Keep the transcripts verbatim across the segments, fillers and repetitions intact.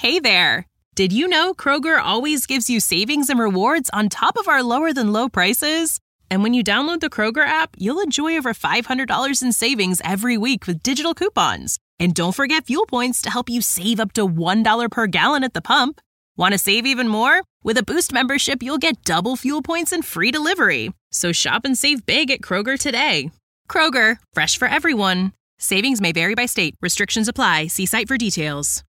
Hey there! Did you know Kroger always gives you savings and rewards on top of our lower-than-low prices? And when you download the Kroger app, you'll enjoy over five hundred dollars in savings every week with digital coupons. And don't forget fuel points to help you save up to one dollar per gallon at the pump. Want to save even more? With a Boost membership, you'll get double fuel points and free delivery. So shop and save big at Kroger today. Kroger, fresh for everyone. Savings may vary by state. Restrictions apply. See site for details.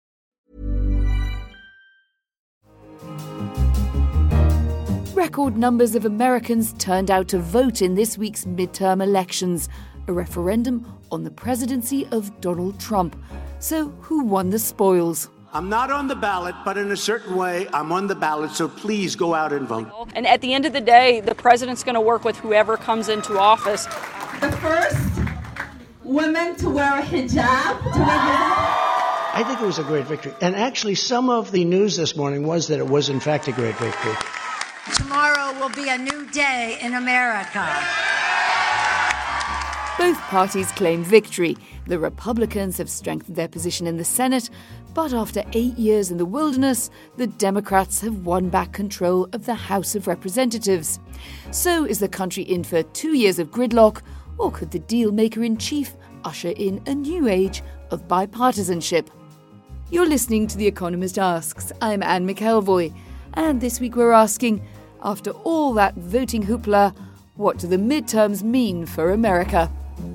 Record numbers of Americans turned out to vote in this week's midterm elections, a referendum on the presidency of Donald Trump. So who won the spoils? I'm not on the ballot, but in a certain way, I'm on the ballot, so please go out and vote. And at the end of the day, the president's going to work with whoever comes into office. The first women to wear a hijab, to wear hijab. I think it was a great victory. And actually, some of the news this morning was that it was, in fact, a great victory. Tomorrow will be a new day in America. Both parties claim victory. The Republicans have strengthened their position in the Senate, but after eight years in the wilderness, the Democrats have won back control of the House of Representatives. So is the country in for two years of gridlock, or could the deal-maker-in-chief usher in a new age of bipartisanship? You're listening to The Economist Asks. I'm Anne McElvoy, and this week we're asking, after all that voting hoopla, what do the midterms mean for America?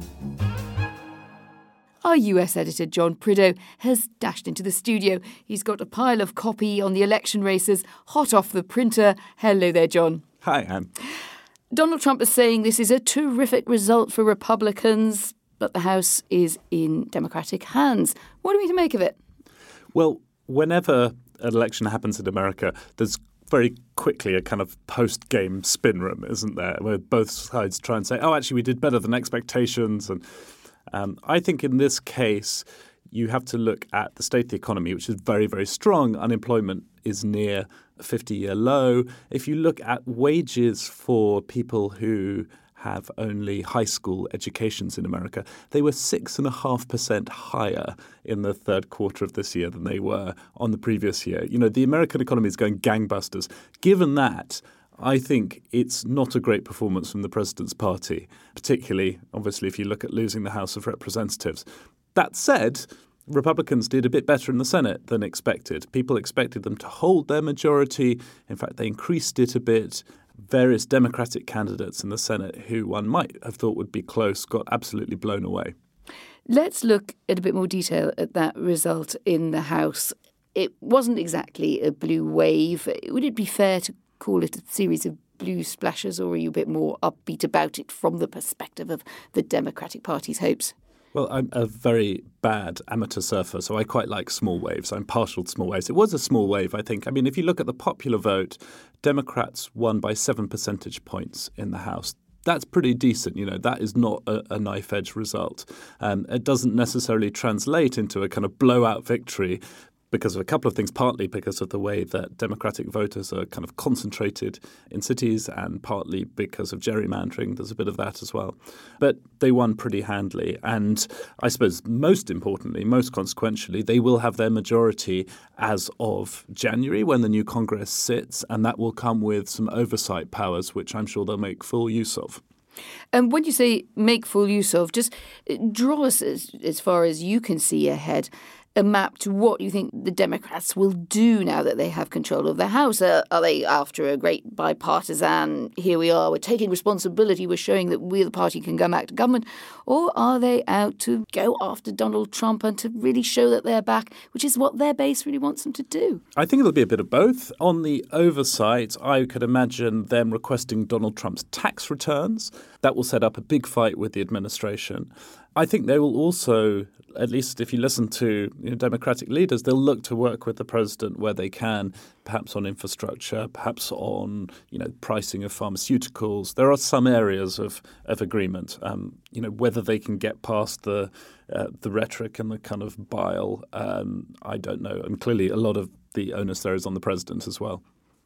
Our U S editor, John Prideaux, has dashed into the studio. He's got a pile of copy on the election races, hot off the printer. Hello there, John. Hi, Anne. Donald Trump is saying this is a terrific result for Republicans, but the House is in Democratic hands. What are we to make of it? Well, whenever an election happens in America, there's very quickly a kind of post-game spin room, isn't there, where both sides try and say, oh, actually, we did better than expectations. And um, I think in this case, you have to look at the state of the economy, which is very, very strong. Unemployment is near a fifty-year low. If you look at wages for people who have only high school educations in America, they were six and a half percent higher in the third quarter of this year than they were on the previous year. You know, the American economy is going gangbusters. Given that, I think it's not a great performance from the president's party, particularly, obviously, if you look at losing the House of Representatives. That said, Republicans did a bit better in the Senate than expected. People expected them to hold their majority. In fact, they increased it a bit. Various Democratic candidates in the Senate who one might have thought would be close got absolutely blown away. Let's look at a bit more detail at that result in the House. It wasn't exactly a blue wave. Would it be fair to call it a series of blue splashes, or are you a bit more upbeat about it from the perspective of the Democratic Party's hopes? Well, I'm a very bad amateur surfer, so I quite like small waves. I'm partial to small waves. It was a small wave, I think. I mean, if you look at the popular vote, Democrats won by seven percentage points in the House. That's pretty decent. You know, that is not a, a knife-edge result. Um, it doesn't necessarily translate into a kind of blowout victory because of a couple of things, partly because of the way that Democratic voters are kind of concentrated in cities and partly because of gerrymandering. There's a bit of that as well. But they won pretty handily. And I suppose most importantly, most consequentially, they will have their majority as of January when the new Congress sits, and that will come with some oversight powers, which I'm sure they'll make full use of. And when you say make full use of, just draw us as, as far as you can see ahead a map to what you think the Democrats will do now that they have control of the House. Uh, are they after a great bipartisan, here we are, we're taking responsibility, we're showing that we, the party, can go back to government? Or are they out to go after Donald Trump and to really show that they're back, which is what their base really wants them to do? I think it'll be a bit of both. On the oversight, I could imagine them requesting Donald Trump's tax returns. That will set up a big fight with the administration. I think they will also, at least if you listen to you know, Democratic leaders, they'll look to work with the president where they can, perhaps on infrastructure, perhaps on you know pricing of pharmaceuticals. There are some areas of, of agreement. Um, you know whether they can get past the uh, the rhetoric and the kind of bile, um, I don't know. And clearly, a lot of the onus there is on the president as well.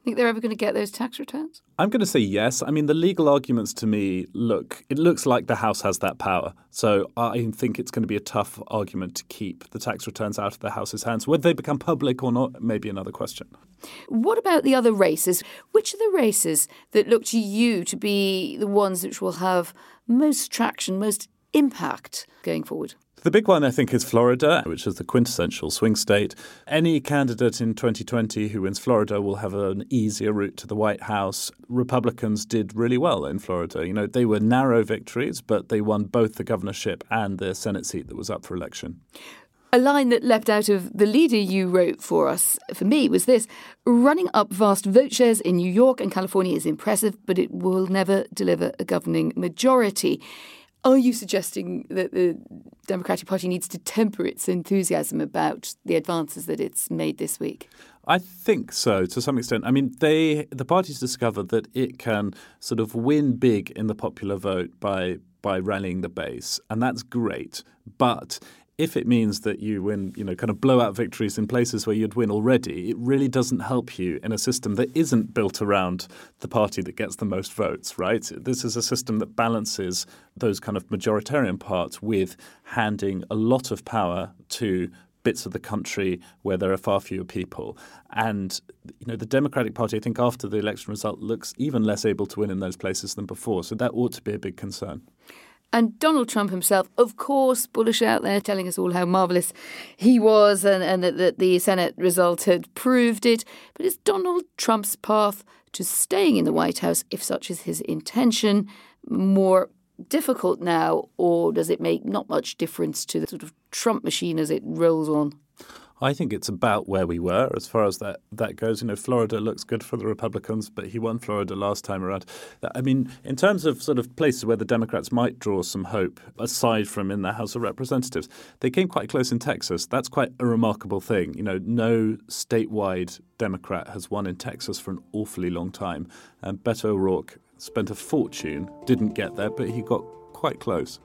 Think they're ever going to get those tax returns? I'm going to say yes. I mean, the legal arguments to me look, it looks like the House has that power. So I think it's going to be a tough argument to keep the tax returns out of the House's hands. Whether they become public or not may be another question. What about the other races? Which are the races that look to you to be the ones which will have most traction, most impact going forward? The big one, I think, is Florida, which is the quintessential swing state. Any candidate in twenty twenty who wins Florida will have an easier route to the White House. Republicans did really well in Florida. You know, they were narrow victories, but they won both the governorship and the Senate seat that was up for election. A line that leapt out of the leader you wrote for us, for me, was this: running up vast vote shares in New York and California is impressive, but it will never deliver a governing majority. Are you suggesting that the Democratic Party needs to temper its enthusiasm about the advances that it's made this week? I think so, to some extent. I mean, they the party's discovered that it can sort of win big in the popular vote by by rallying the base, and that's great. But if it means that you win, you know, kind of blowout victories in places where you'd win already, it really doesn't help you in a system that isn't built around the party that gets the most votes, right? This is a system that balances those kind of majoritarian parts with handing a lot of power to bits of the country where there are far fewer people. And, you know, the Democratic Party, I think, after the election result, looks even less able to win in those places than before. So that ought to be a big concern. And Donald Trump himself, of course, bullish out there, telling us all how marvellous he was and, and that, that the Senate result had proved it. But is Donald Trump's path to staying in the White House, if such is his intention, more difficult now, or does it make not much difference to the sort of Trump machine as it rolls on? I think it's about where we were as far as that, that goes. You know, Florida looks good for the Republicans, but he won Florida last time around. I mean, in terms of sort of places where the Democrats might draw some hope, aside from in the House of Representatives, they came quite close in Texas. That's quite a remarkable thing. You know, no statewide Democrat has won in Texas for an awfully long time. And Beto O'Rourke spent a fortune, didn't get there, but he got quite close.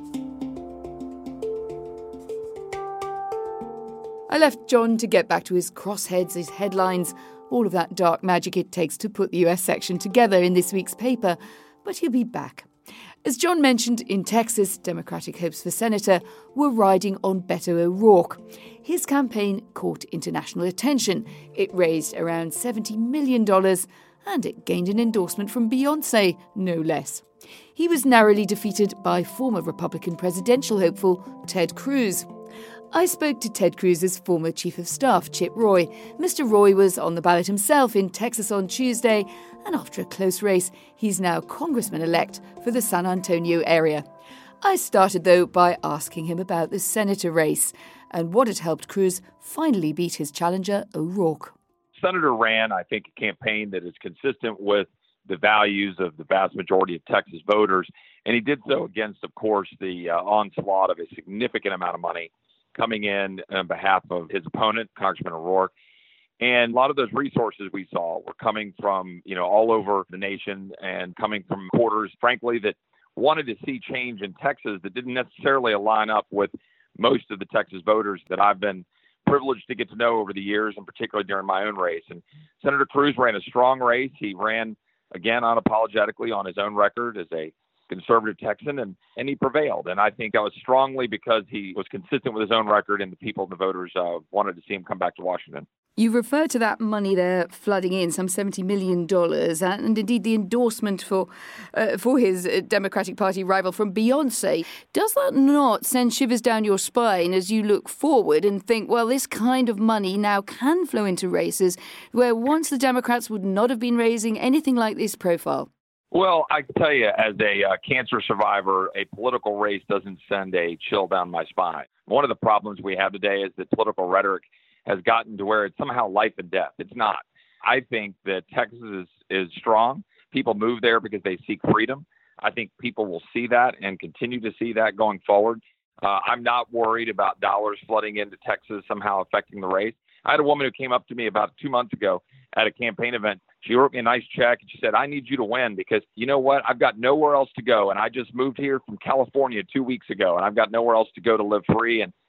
I left John to get back to his crossheads, his headlines, all of that dark magic it takes to put the U S section together in this week's paper, but he'll be back. As John mentioned, in Texas, Democratic hopes for senator were riding on Beto O'Rourke. His campaign caught international attention. It raised around seventy million dollars and it gained an endorsement from Beyoncé, no less. He was narrowly defeated by former Republican presidential hopeful Ted Cruz. I spoke to Ted Cruz's former chief of staff, Chip Roy. Mister Roy was on the ballot himself in Texas on Tuesday, and after a close race, he's now congressman-elect for the San Antonio area. I started, though, by asking him about the senator race and what had helped Cruz finally beat his challenger, O'Rourke. Senator ran, I think, a campaign that is consistent with the values of the vast majority of Texas voters, and he did so against, of course, the uh, onslaught of a significant amount of money coming in on behalf of his opponent, Congressman O'Rourke. And a lot of those resources we saw were coming from, you know, all over the nation and coming from quarters, frankly, that wanted to see change in Texas that didn't necessarily align up with most of the Texas voters that I've been privileged to get to know over the years, and particularly during my own race. And Senator Cruz ran a strong race. He ran, again, unapologetically on his own record as a conservative Texan, and, and he prevailed. And I think that was strongly because he was consistent with his own record, and the people and the voters uh, wanted to see him come back to Washington. You refer to that money there flooding in, some seventy million dollars, and indeed the endorsement for uh, for his Democratic Party rival from Beyoncé. Does that not send shivers down your spine as you look forward and think, well, this kind of money now can flow into races where once the Democrats would not have been raising anything like this profile? Well, I can tell you, as a uh, cancer survivor, a political race doesn't send a chill down my spine. One of the problems we have today is that political rhetoric has gotten to where it's somehow life and death. It's not. I think that Texas is, is strong. People move there because they seek freedom. I think people will see that and continue to see that going forward. Uh, I'm not worried about dollars flooding into Texas somehow affecting the race. I had a woman who came up to me about two months ago at a campaign event. She wrote me a nice check and she said, I need you to win because you know what? I've got nowhere else to go. And I just moved here from California two weeks ago and I've got nowhere else to go to live free. And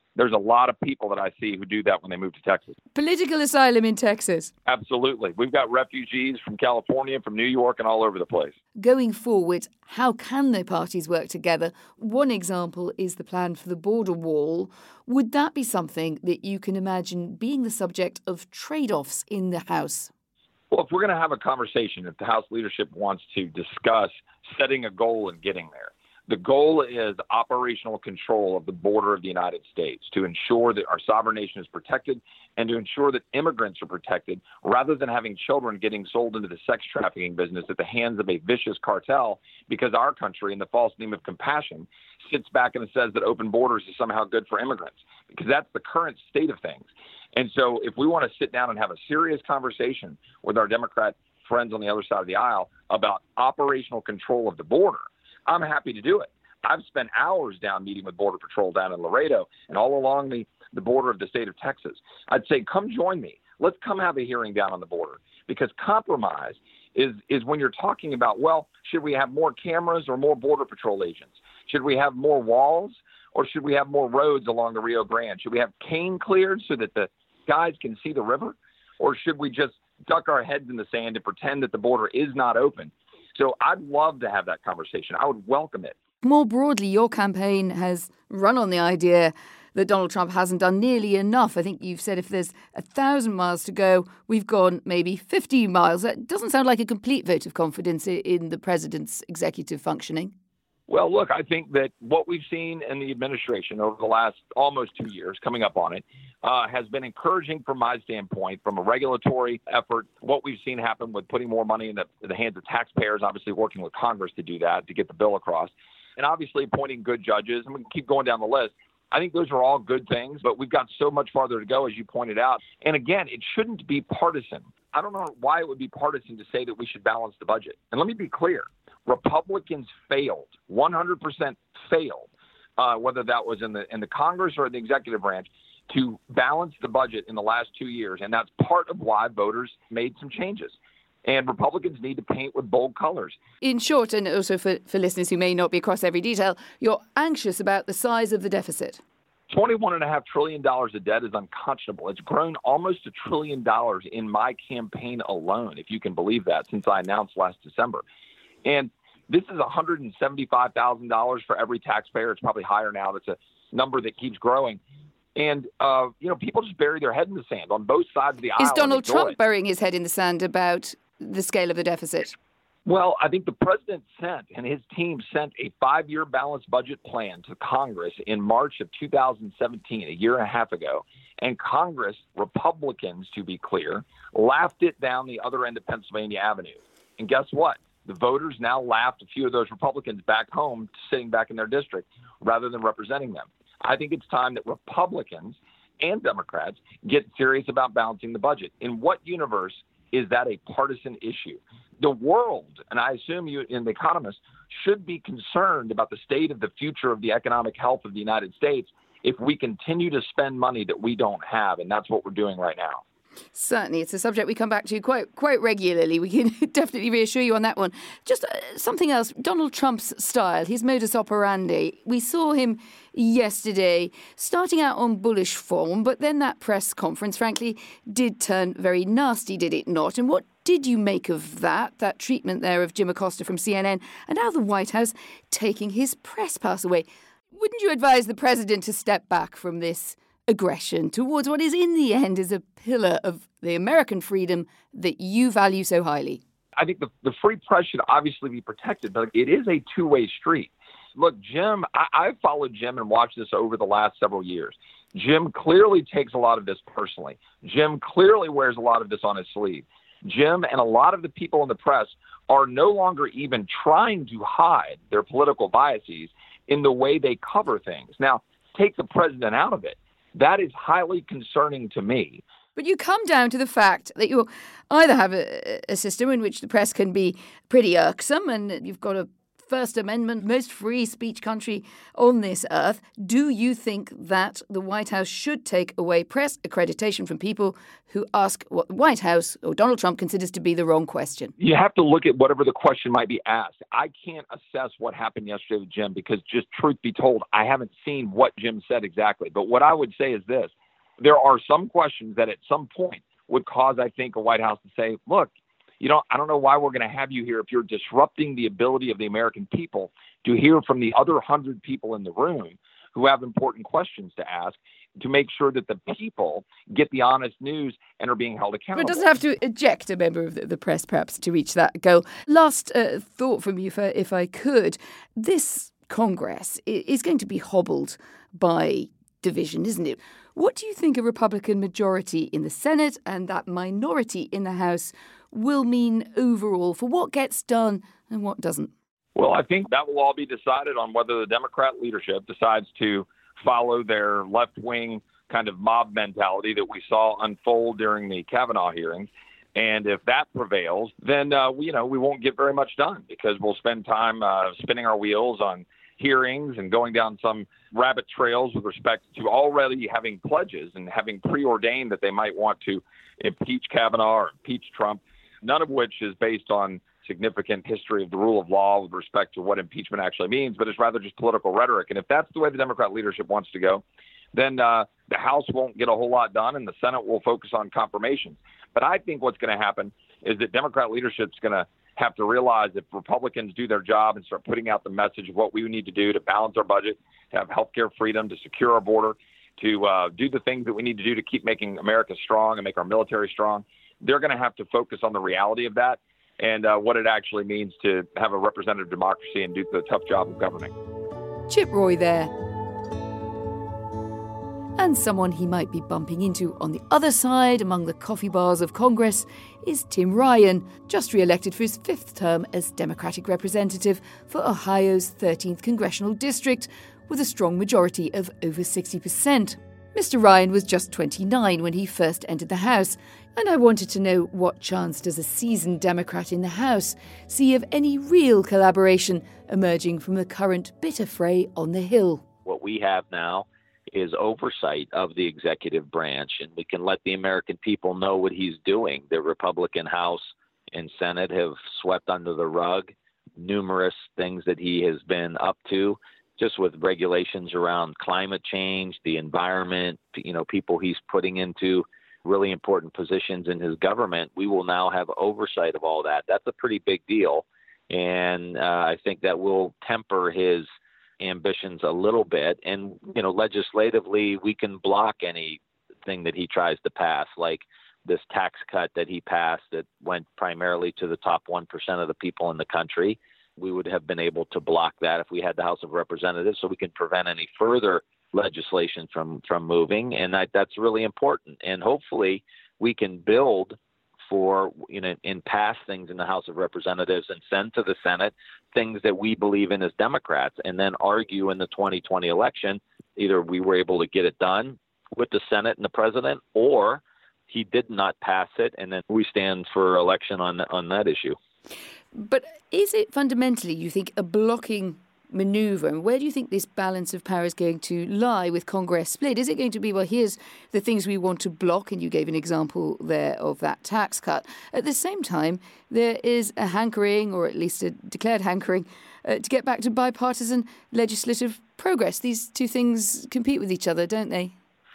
There's a lot of people that I see who do that when they move to Texas. Political asylum in Texas. Absolutely. We've got refugees from California, from New York, and all over the place. Going forward, how can the parties work together? One example is the plan for the border wall. Would that be something that you can imagine being the subject of trade-offs in the House? Well, if we're going to have a conversation, if the House leadership wants to discuss setting a goal and getting there, the goal is operational control of the border of the United States to ensure that our sovereign nation is protected and to ensure that immigrants are protected rather than having children getting sold into the sex trafficking business at the hands of a vicious cartel because our country, in the false name of compassion, sits back and says that open borders is somehow good for immigrants, because that's the current state of things. And so if we want to sit down and have a serious conversation with our Democrat friends on the other side of the aisle about operational control of the border, I'm happy to do it. I've spent hours down meeting with Border Patrol down in Laredo and all along the, the border of the state of Texas. I'd say, come join me. Let's come have a hearing down on the border, because compromise is, is when you're talking about, well, should we have more cameras or more Border Patrol agents? Should we have more walls or should we have more roads along the Rio Grande? Should we have cane cleared so that the guys can see the river? Or should we just duck our heads in the sand and pretend that the border is not open? So I'd love to have that conversation. I would welcome it. More broadly, your campaign has run on the idea that Donald Trump hasn't done nearly enough. I think you've said if there's a thousand miles to go, we've gone maybe fifty miles. That doesn't sound like a complete vote of confidence in the president's executive functioning. Well, look, I think that what we've seen in the administration over the last almost two years, coming up on it, uh, has been encouraging from my standpoint, from a regulatory effort. What we've seen happen with putting more money in the, in the hands of taxpayers, obviously working with Congress to do that, to get the bill across, and obviously appointing good judges. And we can keep going down the list. I think those are all good things, but we've got so much farther to go, as you pointed out. And again, it shouldn't be partisan. I don't know why it would be partisan to say that we should balance the budget. And let me be clear. Republicans failed, one hundred percent failed, uh, whether that was in the in the Congress or the executive branch, to balance the budget in the last two years. And that's part of why voters made some changes. And Republicans need to paint with bold colors. In short, and also for, for listeners who may not be across every detail, you're anxious about the size of the deficit. twenty-one point five trillion dollars of debt is unconscionable. It's grown almost a trillion dollars in my campaign alone, if you can believe that, since I announced last December. And this is one hundred seventy-five thousand dollars for every taxpayer. It's probably higher now. That's a number that keeps growing. And, uh, you know, people just bury their head in the sand on both sides of the aisle. Is Donald Trump burying his head in the sand about the scale of the deficit? Well, I think the president sent and his team sent a five-year balanced budget plan to Congress in March of two thousand seventeen, a year and a half ago. And Congress, Republicans, to be clear, laughed it down the other end of Pennsylvania Avenue. And guess what? The voters now laughed a few of those Republicans back home, sitting back in their district, rather than representing them. I think it's time that Republicans and Democrats get serious about balancing the budget. In what universe is that a partisan issue? The world, and I assume you in The Economist, should be concerned about the state of the future of the economic health of the United States if we continue to spend money that we don't have, and that's what we're doing right now. Certainly, it's a subject we come back to quite quite regularly. We can definitely reassure you on that one. Just uh, something else, Donald Trump's style, his modus operandi. We saw him yesterday starting out on bullish form, but then that press conference, frankly, did turn very nasty, did it not? And what did you make of that, that treatment there of Jim Acosta from C N N, and now the White House taking his press pass away? Wouldn't you advise the president to step back from this aggression towards what is in the end is a pillar of the American freedom that you value so highly? I think the, the free press should obviously be protected, but it is a two-way street. Look, Jim, I, I've followed Jim and watched this over the last several years. Jim clearly takes a lot of this personally. Jim clearly wears a lot of this on his sleeve. Jim and a lot of the people in the press are no longer even trying to hide their political biases in the way they cover things. Now, take the president out of it. That is highly concerning to me. But you come down to the fact that you either have a, a system in which the press can be pretty irksome and you've got to First Amendment, most free speech country on this earth. Do you think that the White House should take away press accreditation from people who ask what the White House or Donald Trump considers to be the wrong question? You have to look at whatever the question might be asked. I can't assess what happened yesterday with Jim because, just truth be told, I haven't seen what Jim said exactly. But what I would say is this. There are some questions that at some point would cause, I think, a White House to say, look, you know, I don't know why we're going to have you here if you're disrupting the ability of the American people to hear from the other hundred people in the room who have important questions to ask, to make sure that the people get the honest news and are being held accountable. But it doesn't have to eject a member of the, the press, perhaps, to reach that goal. Last uh, thought from you, if I, if I could. This Congress is going to be hobbled by division, isn't it? What do you think a Republican majority in the Senate and that minority in the House will mean overall for what gets done and what doesn't? Well, I think that will all be decided on whether the Democrat leadership decides to follow their left-wing kind of mob mentality that we saw unfold during the Kavanaugh hearings. And if that prevails, then, uh, we, you know, we won't get very much done because we'll spend time uh, spinning our wheels on hearings and going down some rabbit trails with respect to already having pledges and having preordained that they might want to impeach Kavanaugh or impeach Trump, none of which is based on significant history of the rule of law with respect to what impeachment actually means, but it's rather just political rhetoric. And if that's the way the Democrat leadership wants to go, then uh, the House won't get a whole lot done and the Senate will focus on confirmations. But I think what's going to happen is that Democrat leadership's going to have to realize if Republicans do their job and start putting out the message of what we need to do to balance our budget, to have healthcare freedom, to secure our border, to uh, do the things that we need to do to keep making America strong and make our military strong, they're going to have to focus on the reality of that and uh, what it actually means to have a representative democracy and do the tough job of governing. Chip Roy there. And someone he might be bumping into on the other side among the coffee bars of Congress is Tim Ryan, just re-elected for his fifth term as Democratic representative for Ohio's thirteenth congressional district, with a strong majority of over sixty percent. Mister Ryan was just twenty-nine when he first entered the House, and I wanted to know what chance does a seasoned Democrat in the House see of any real collaboration emerging from the current bitter fray on the Hill. What we have now is oversight of the executive branch, and we can let the American people know what he's doing. The Republican House and Senate have swept under the rug numerous things that he has been up to, just with regulations around climate change, the environment, you know, people he's putting into really important positions in his government. We will now have oversight of all that. That's a pretty big deal. And uh, I think that will temper his ambitions a little bit. And, you know, legislatively, we can block anything that he tries to pass, like this tax cut that he passed that went primarily to the top one percent of the people in the country. We would have been able to block that if we had the House of Representatives, so we can prevent any further legislation from, from moving. And that, that's really important. And hopefully we can build for, you know, and pass things in the House of Representatives and send to the Senate things that we believe in as Democrats, and then argue in the twenty twenty election, either we were able to get it done with the Senate and the president, or he did not pass it, and then we stand for election on on that issue. But is it fundamentally, you think, a blocking manoeuvre? And where do you think this balance of power is going to lie with Congress split? Is it going to be, well, here's the things we want to block, and you gave an example there of that tax cut. At the same time, there is a hankering, or at least a declared hankering, uh, to get back to bipartisan legislative progress. These two things compete with each other, don't they?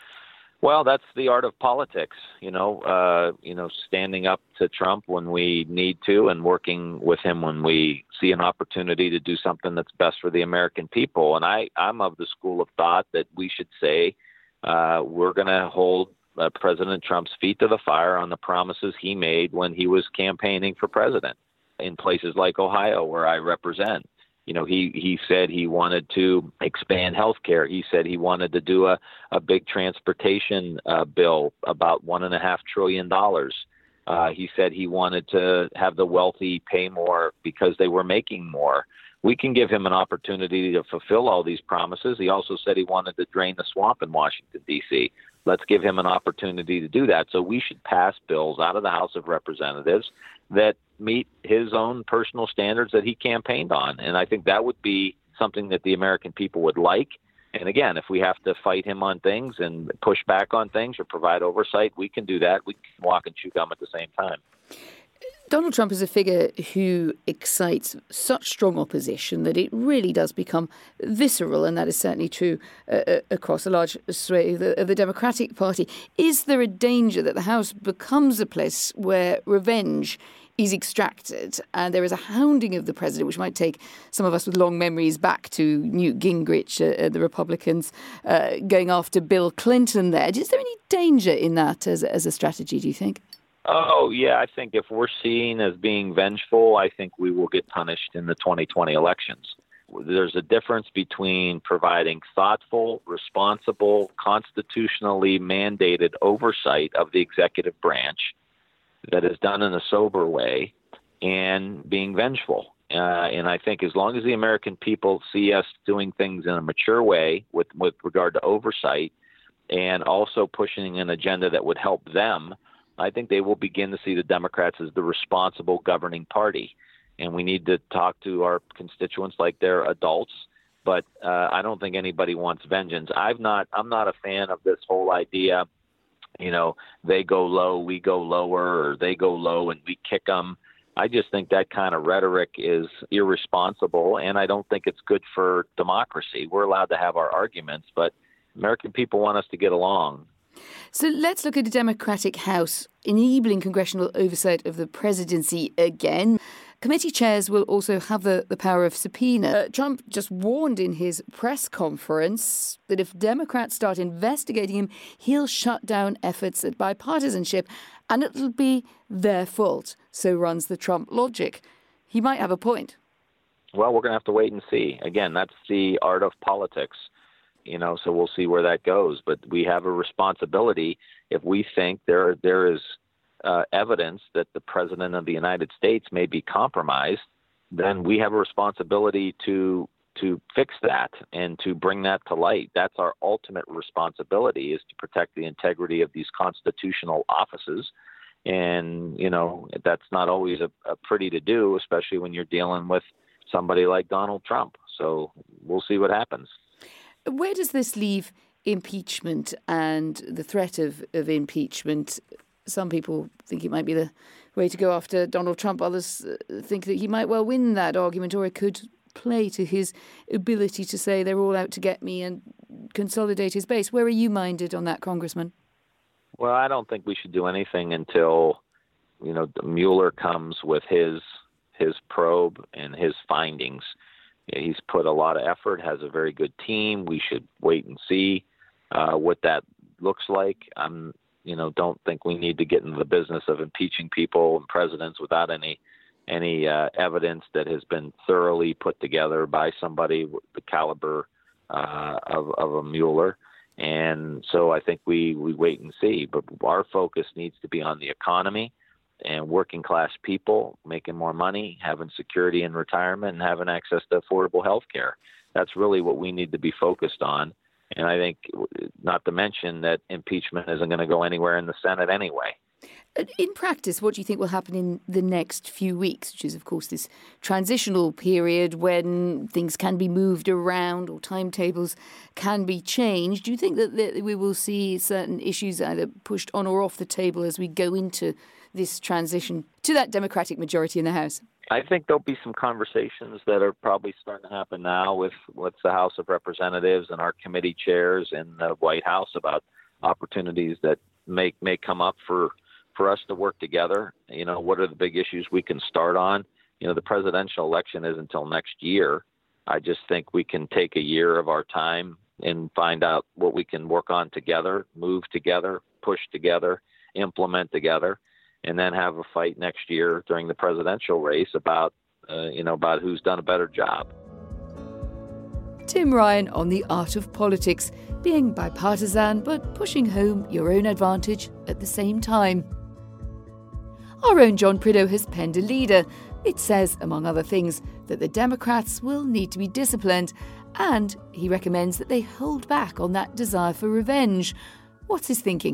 Well, that's the art of politics, you know, uh, you know, standing up to Trump when we need to and working with him when we see an opportunity to do something that's best for the American people. And I, I'm of the school of thought that we should say uh, we're going to hold uh, President Trump's feet to the fire on the promises he made when he was campaigning for president in places like Ohio, where I represent. You know, he, he said he wanted to expand health care. He said he wanted to do a, a big transportation uh, bill, about one and a half trillion dollars. Uh, he said he wanted to have the wealthy pay more because they were making more. We can give him an opportunity to fulfill all these promises. He also said he wanted to drain the swamp in Washington, D C Let's give him an opportunity to do that. So we should pass bills out of the House of Representatives that meet his own personal standards that he campaigned on. And I think that would be something that the American people would like. And again, if we have to fight him on things and push back on things or provide oversight, we can do that. We can walk and chew gum at the same time. Donald Trump is a figure who excites such strong opposition that it really does become visceral, and that is certainly true uh, across a large swathe of the Democratic Party. Is there a danger that the House becomes a place where revenge is extracted and there is a hounding of the president, which might take some of us with long memories back to Newt Gingrich, uh, the Republicans uh, going after Bill Clinton there? Is there any danger in that as, as a strategy, do you think? Oh, yeah, I think if we're seen as being vengeful, I think we will get punished in the twenty twenty elections. There's a difference between providing thoughtful, responsible, constitutionally mandated oversight of the executive branch that is done in a sober way and being vengeful. Uh, and I think as long as the American people see us doing things in a mature way with, with regard to oversight and also pushing an agenda that would help them, I think they will begin to see the Democrats as the responsible governing party. And we need to talk to our constituents like they're adults. But uh, I don't think anybody wants vengeance. I've not, I'm not a fan of this whole idea, you know, they go low, we go lower, or they go low and we kick them. I just think that kind of rhetoric is irresponsible, and I don't think it's good for democracy. We're allowed to have our arguments, but American people want us to get along. So let's look at the Democratic House enabling congressional oversight of the presidency again. Committee chairs will also have the, the power of subpoena. Uh, Trump just warned in his press conference that if Democrats start investigating him, he'll shut down efforts at bipartisanship, and it'll be their fault. So runs the Trump logic. He might have a point. Well, we're going to have to wait and see. Again, that's the art of politics. You know, so we'll see where that goes. But we have a responsibility if we think there there is uh, evidence that the president of the United States may be compromised, then we have a responsibility to to fix that and to bring that to light. That's our ultimate responsibility, is to protect the integrity of these constitutional offices. And, you know, that's not always a, a pretty to do, especially when you're dealing with somebody like Donald Trump. So we'll see what happens. Where does this leave impeachment and the threat of, of impeachment? Some people think it might be the way to go after Donald Trump. Others think that he might well win that argument, or it could play to his ability to say they're all out to get me and consolidate his base. Where are you minded on that, Congressman? Well, I don't think we should do anything until, you know, Mueller comes with his his probe and his findings. He's put a lot of effort, has a very good team. We should wait and see uh, what that looks like. I'm, you know, don't think we need to get into the business of impeaching people and presidents without any any uh, evidence that has been thoroughly put together by somebody with the caliber uh, of, of a Mueller. And so I think we, we wait and see. But our focus needs to be on the economy and working class people making more money, having security in retirement, and having access to affordable health care. That's really what we need to be focused on. And I think, not to mention that impeachment isn't going to go anywhere in the Senate anyway. In practice, what do you think will happen in the next few weeks, which is, of course, this transitional period when things can be moved around or timetables can be changed? Do you think that we will see certain issues either pushed on or off the table as we go into this transition to that Democratic majority in the House? I think there'll be some conversations that are probably starting to happen now with, with the House of Representatives and our committee chairs in the White House about opportunities that may may come up for for us to work together. You know, what are the big issues we can start on? You know, the presidential election is until next year. I just think we can take a year of our time and find out what we can work on together, move together, push together, implement together, and then have a fight next year during the presidential race about, uh, you know, about who's done a better job. Tim Ryan on the art of politics, being bipartisan but pushing home your own advantage at the same time. Our own John Prideaux has penned a leader. It says, among other things, that the Democrats will need to be disciplined, and he recommends that they hold back on that desire for revenge. What's his thinking?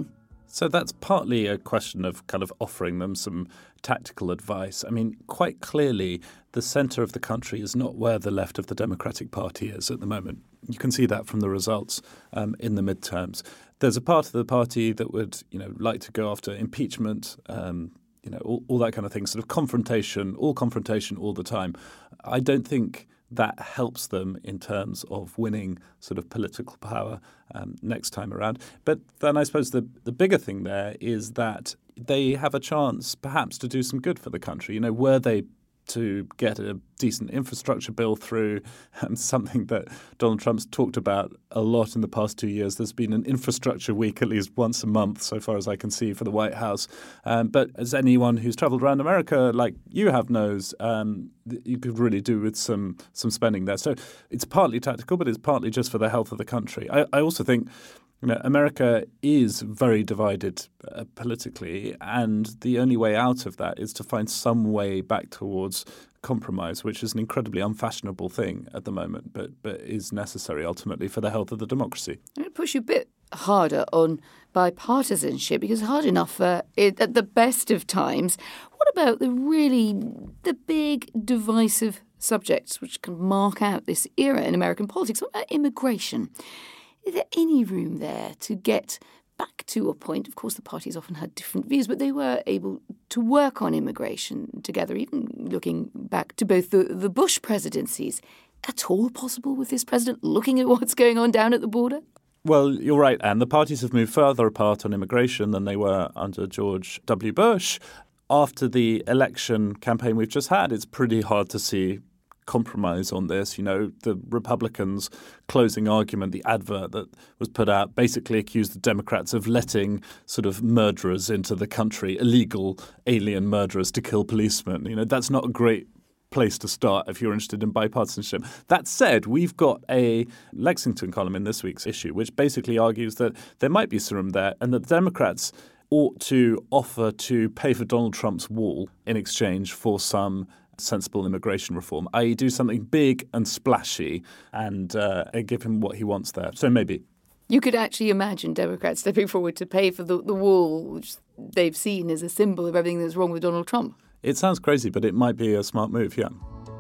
So that's partly a question of kind of offering them some tactical advice. I mean, quite clearly, the centre of the country is not where the left of the Democratic Party is at the moment. You can see that from the results um, in the midterms. There's a part of the party that would, you know, like to go after impeachment, um, you know, all, all that kind of thing, sort of confrontation, all confrontation all the time. I don't think that helps them in terms of winning sort of political power um, next time around. But then I suppose the, the bigger thing there is that they have a chance perhaps to do some good for the country. You know, were they to get a decent infrastructure bill through, um, something that Donald Trump's talked about a lot in the past two years. There's been an infrastructure week at least once a month, so far as I can see, for the White House. Um, but as anyone who's travelled around America like you have knows, um, you could really do with some some spending there. So it's partly tactical, but it's partly just for the health of the country. I, I also think You know, America is very divided uh, politically, and the only way out of that is to find some way back towards compromise, which is an incredibly unfashionable thing at the moment, but but is necessary ultimately for the health of the democracy. I'm going to push you a bit harder on bipartisanship, because hard enough uh, it, at the best of times. What about the really the big divisive subjects which can mark out this era in American politics? What about immigration? Is there any room there to get back to a point? Of course, the parties often had different views, but they were able to work on immigration together, even looking back to both the, the Bush presidencies. At all possible with this president looking at what's going on down at the border? Well, you're right, Anne. The parties have moved further apart on immigration than they were under George W. Bush. After the election campaign we've just had, it's pretty hard to see compromise on this. You know, the Republicans' closing argument, the advert that was put out, basically accused the Democrats of letting sort of murderers into the country, illegal alien murderers to kill policemen. You know, that's not a great place to start if you're interested in bipartisanship. That said, we've got a Lexington column in this week's issue which basically argues that there might be some room there and that the Democrats ought to offer to pay for Donald Trump's wall in exchange for some sensible immigration reform, that is do something big and splashy and, uh, and give him what he wants there. So maybe. You could actually imagine Democrats stepping forward to pay for the, the wall, which they've seen as a symbol of everything that's wrong with Donald Trump. It sounds crazy, but it might be a smart move, yeah.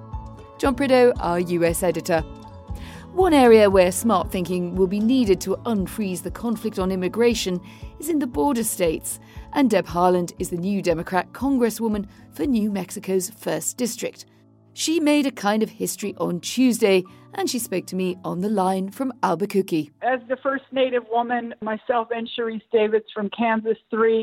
John Prideaux, our U S editor. One area where smart thinking will be needed to unfreeze the conflict on immigration is in the border states. And Deb Haaland is the new Democrat congresswoman for New Mexico's first District. She made a kind of history on Tuesday, and she spoke to me on the line from Albuquerque. As the first Native woman, myself and Sharice Davids from Kansas three,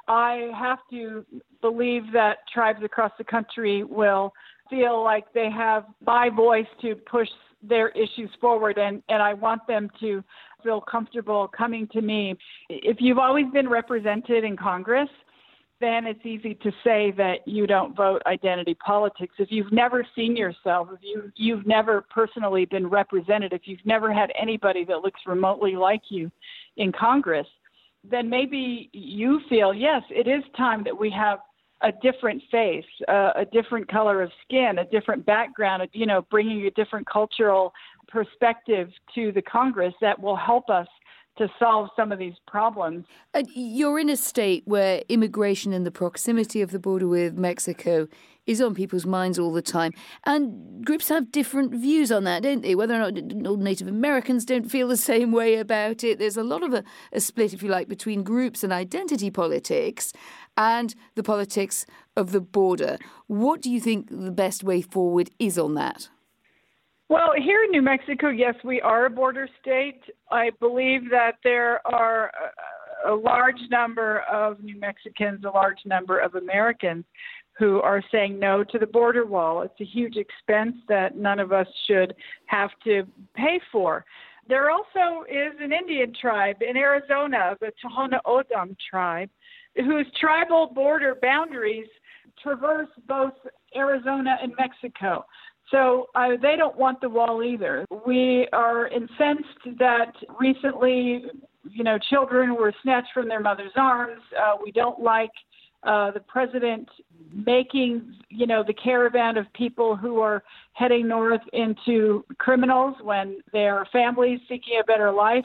I have to believe that tribes across the country will feel like they have my voice to push their issues forward, and, and I want them to feel comfortable coming to me. If you've always been represented in Congress, then it's easy to say that you don't vote identity politics. If you've never seen yourself, if you, you've never personally been represented, if you've never had anybody that looks remotely like you in Congress, then maybe you feel, yes, it is time that we have a different face, uh, a different color of skin, a different background, you know, bringing a different cultural perspective to the Congress that will help us to solve some of these problems. Uh, you're in a state where immigration and the proximity of the border with Mexico is on people's minds all the time. And groups have different views on that, don't they? Whether or not Native Americans don't feel the same way about it. There's a lot of a, a split, if you like, between groups and identity politics and the politics of the border. What do you think the best way forward is on that? Well, here in New Mexico, yes, we are a border state. I believe that there are a, a large number of New Mexicans, a large number of Americans who are saying no to the border wall. It's a huge expense that none of us should have to pay for. There also is an Indian tribe in Arizona, the Tohono O'odham tribe, whose tribal border boundaries traverse both Arizona and Mexico. So uh, they don't want the wall either. We are incensed that recently, you know, children were snatched from their mother's arms. Uh, we don't like uh, the president making, you know, the caravan of people who are heading north into criminals when they are families seeking a better life.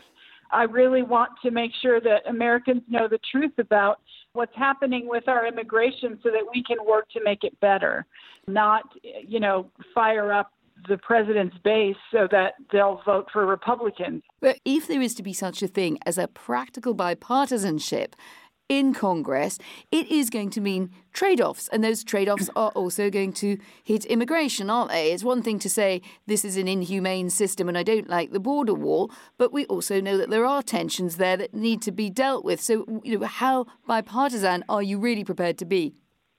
I really want to make sure that Americans know the truth about what's happening with our immigration so that we can work to make it better, not, you know, fire up the president's base so that they'll vote for Republicans. But if there is to be such a thing as a practical bipartisanship in Congress, it is going to mean trade-offs. And those trade-offs are also going to hit immigration, aren't they? It's one thing to say this is an inhumane system and I don't like the border wall, but we also know that there are tensions there that need to be dealt with. So, you know, how bipartisan are you really prepared to be?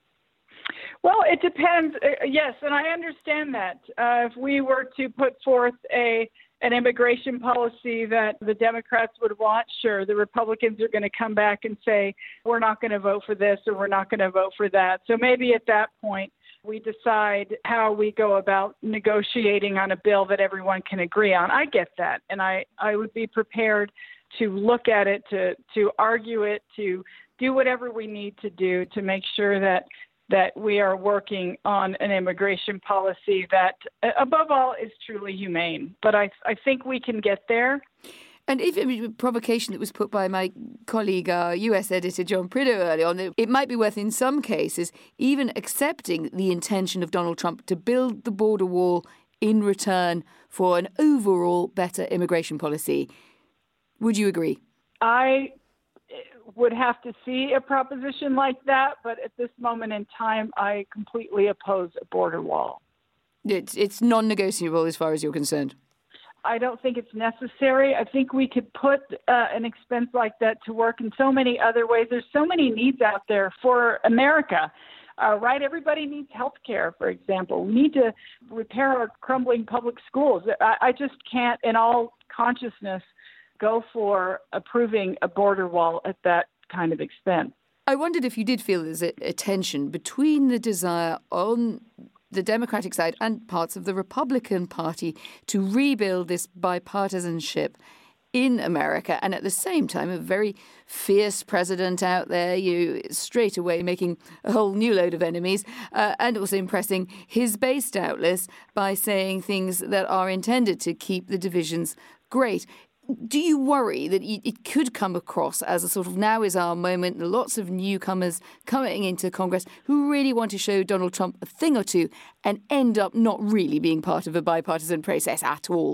Well, it depends. Uh, yes, and I understand that. Uh, if we were to put forth a an immigration policy that the Democrats would want, sure, the Republicans are going to come back and say, we're not going to vote for this or we're not going to vote for that. So maybe at that point, we decide how we go about negotiating on a bill that everyone can agree on. I get that. And I, I would be prepared to look at it, to, to argue it, to do whatever we need to do to make sure that that we are working on an immigration policy that, above all, is truly humane. But I, I think we can get there. And if I mean, a provocation that was put by my colleague, uh, U S editor John Prideaux earlier on, it might be worth, in some cases, even accepting the intention of Donald Trump to build the border wall in return for an overall better immigration policy. Would you agree? I would have to see a proposition like that, but at this moment in time, I completely oppose a border wall. It's, it's non-negotiable as far as you're concerned. I don't think it's necessary. I think we could put uh, an expense like that to work in so many other ways. There's so many needs out there for America, uh, right? Everybody needs health care, for example. We need to repair our crumbling public schools. I, I just can't, in all consciousness, go for approving a border wall at that kind of expense. I wondered if you did feel there's a, a tension between the desire on the Democratic side and parts of the Republican Party to rebuild this bipartisanship in America, and at the same time a very fierce president out there, you straight away making a whole new load of enemies, uh, and also impressing his base doubtless by saying things that are intended to keep the divisions great. Do you worry that it could come across as a sort of now is our moment, lots of newcomers coming into Congress who really want to show Donald Trump a thing or two and end up not really being part of a bipartisan process at all?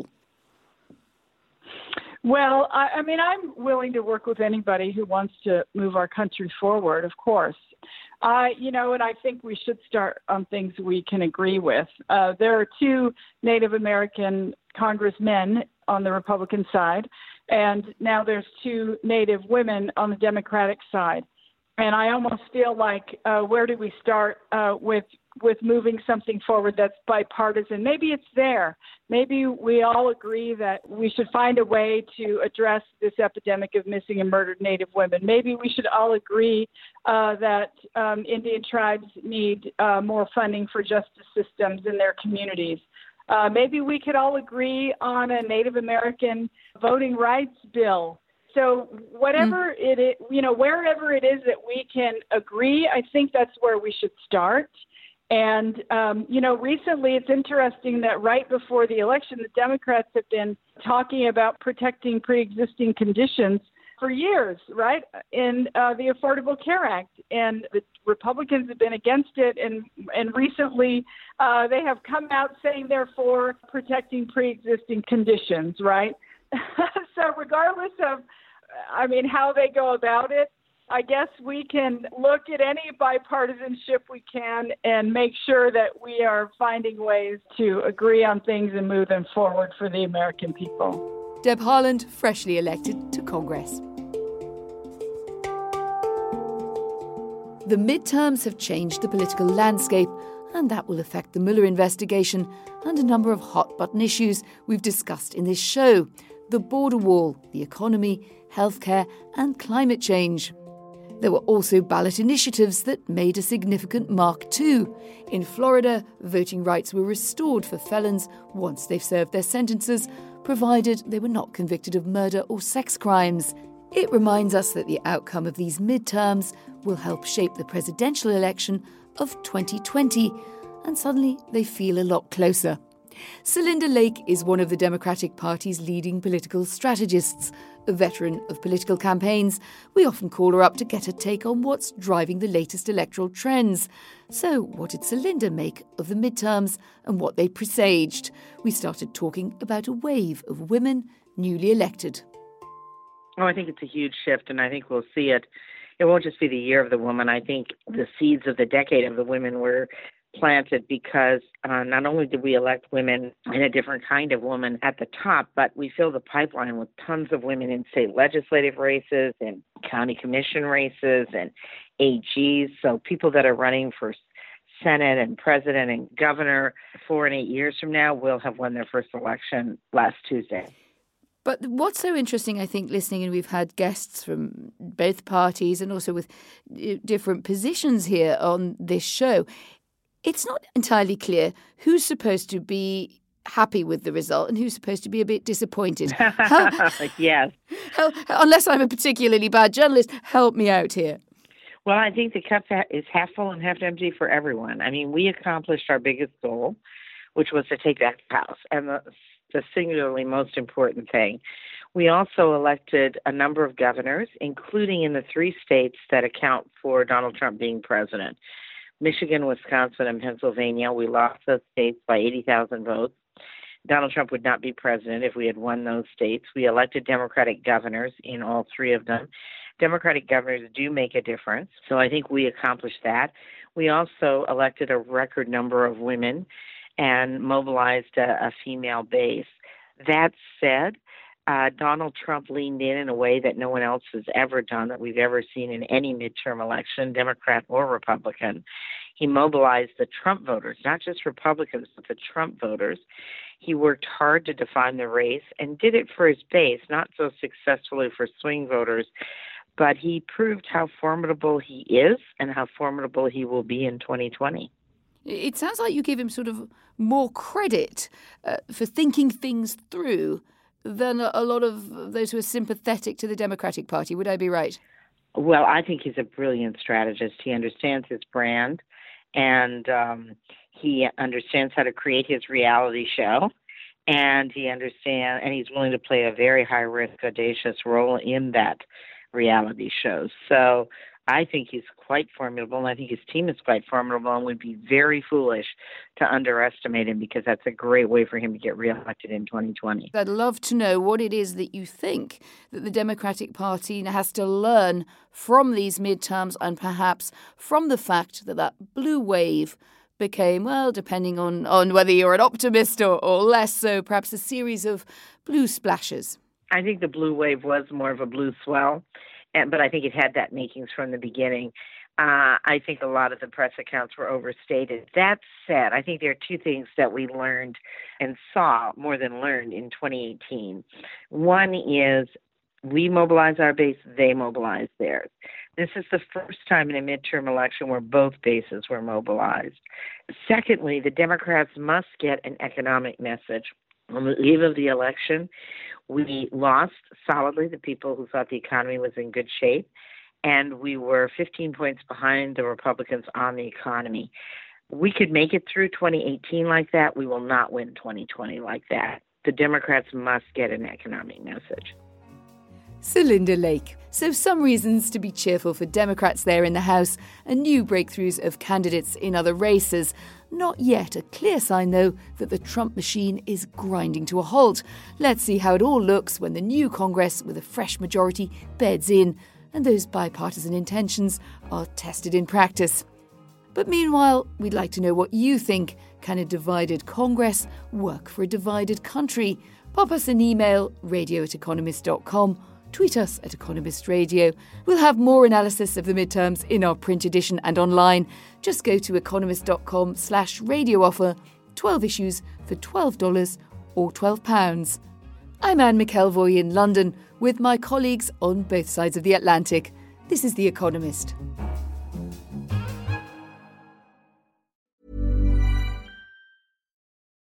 Well, I, I mean, I'm willing to work with anybody who wants to move our country forward, of course. Uh, you know, and I think we should start on things we can agree with. Uh, there are two Native American congressmen on the Republican side, and now there's two Native women on the Democratic side. And I almost feel like uh, where do we start uh, with with moving something forward that's bipartisan? Maybe it's there. Maybe we all agree that we should find a way to address this epidemic of missing and murdered Native women. Maybe we should all agree uh, that um, Indian tribes need uh, more funding for justice systems in their communities. Uh, maybe we could all agree on a Native American voting rights bill. So whatever mm. it is, you know, wherever it is that we can agree, I think that's where we should start. And, um, you know, recently it's interesting that right before the election, the Democrats have been talking about protecting pre-existing conditions for years, right, in uh, the Affordable Care Act. And the Republicans have been against it. And, and recently uh, they have come out saying they're for protecting pre-existing conditions, right? So regardless of, I mean, how they go about it, I guess we can look at any bipartisanship we can and make sure that we are finding ways to agree on things and move them forward for the American people. Deb Haaland, freshly elected to Congress. The midterms have changed the political landscape, and that will affect the Mueller investigation and a number of hot-button issues we've discussed in this show. The border wall, the economy, healthcare and climate change. There were also ballot initiatives that made a significant mark too. In Florida, voting rights were restored for felons once they've served their sentences, provided they were not convicted of murder or sex crimes. It reminds us that the outcome of these midterms will help shape the presidential election of twenty twenty, and suddenly they feel a lot closer. Celinda Lake is one of the Democratic Party's leading political strategists. A veteran of political campaigns, we often call her up to get her take on what's driving the latest electoral trends. So, what did Celinda make of the midterms and what they presaged? We started talking about a wave of women newly elected. Oh, I think it's a huge shift, and I think we'll see it. It won't just be the year of the woman. I think the seeds of the decade of the women were planted because uh, not only did we elect women and a different kind of woman at the top, but we filled the pipeline with tons of women in state legislative races and county commission races and A Gs. So people that are running for Senate and president and governor four and eight years from now will have won their first election last Tuesday. But what's so interesting, I think, listening, and we've had guests from both parties and also with different positions here on this show, it's not entirely clear who's supposed to be happy with the result and who's supposed to be a bit disappointed. How, yes. How, unless I'm a particularly bad journalist, help me out here. Well, I think the cup is half full and half empty for everyone. I mean, we accomplished our biggest goal, which was to take back the House, and the, the singularly most important thing. We also elected a number of governors, including in the three states that account for Donald Trump being president. Michigan, Wisconsin, and Pennsylvania. We lost those states by eighty thousand votes. Donald Trump would not be president if we had won those states. We elected Democratic governors in all three of them. Democratic governors do make a difference, so I think we accomplished that. We also elected a record number of women and mobilized a, a female base. That said, Uh, Donald Trump leaned in in a way that no one else has ever done, that we've ever seen in any midterm election, Democrat or Republican. He mobilized the Trump voters, not just Republicans, but the Trump voters. He worked hard to define the race and did it for his base, not so successfully for swing voters, but he proved how formidable he is and how formidable he will be in twenty twenty. It sounds like you give him sort of more credit uh, for thinking things through than a lot of those who are sympathetic to the Democratic Party. Would I be right? Well, I think he's a brilliant strategist. He understands his brand, and um, he understands how to create his reality show, and he understands, and he's willing to play a very high-risk, audacious role in that reality show. So I think he's quite formidable, and I think his team is quite formidable, and would be very foolish to underestimate him, because that's a great way for him to get reelected in twenty twenty. I'd love to know what it is that you think that the Democratic Party has to learn from these midterms, and perhaps from the fact that that blue wave became, well, depending on, on whether you're an optimist or, or less so, perhaps a series of blue splashes. I think the blue wave was more of a blue swell. But I think it had that makings from the beginning. Uh, I think a lot of the press accounts were overstated. That said, I think there are two things that we learned and saw more than learned in twenty eighteen. One is we mobilize our base, they mobilize theirs. This is the first time in a midterm election where both bases were mobilized. Secondly, the Democrats must get an economic message. On the eve of the election, we lost solidly the people who thought the economy was in good shape, and we were fifteen points behind the Republicans on the economy. We could make it through twenty eighteen like that. We will not win twenty twenty like that. The Democrats must get an economic message. Celinda Lake. So some reasons to be cheerful for Democrats there in the House, and new breakthroughs of candidates in other races. Not yet a clear sign, though, that the Trump machine is grinding to a halt. Let's see how it all looks when the new Congress, with a fresh majority, beds in, and those bipartisan intentions are tested in practice. But meanwhile, we'd like to know what you think. Can a divided Congress work for a divided country? Pop us an email, radio at economist dot com. Tweet us at Economist Radio. We'll have more analysis of the midterms in our print edition and online. Just go to economist.com slash radio offer. twelve issues for twelve dollars or twelve pounds. I'm Anne McElvoy in London with my colleagues on both sides of the Atlantic. This is The Economist.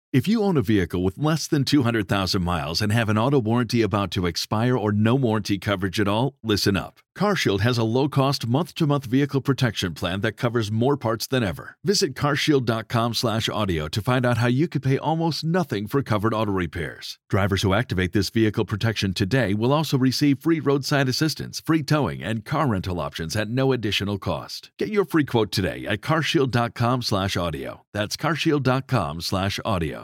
If you own a vehicle with less than two hundred thousand miles and have an auto warranty about to expire or no warranty coverage at all, listen up. CarShield has a low-cost month-to-month vehicle protection plan that covers more parts than ever. Visit carshield.com slash audio to find out how you could pay almost nothing for covered auto repairs. Drivers who activate this vehicle protection today will also receive free roadside assistance, free towing, and car rental options at no additional cost. Get your free quote today at carshield.com slash audio. That's carshield.com slash audio.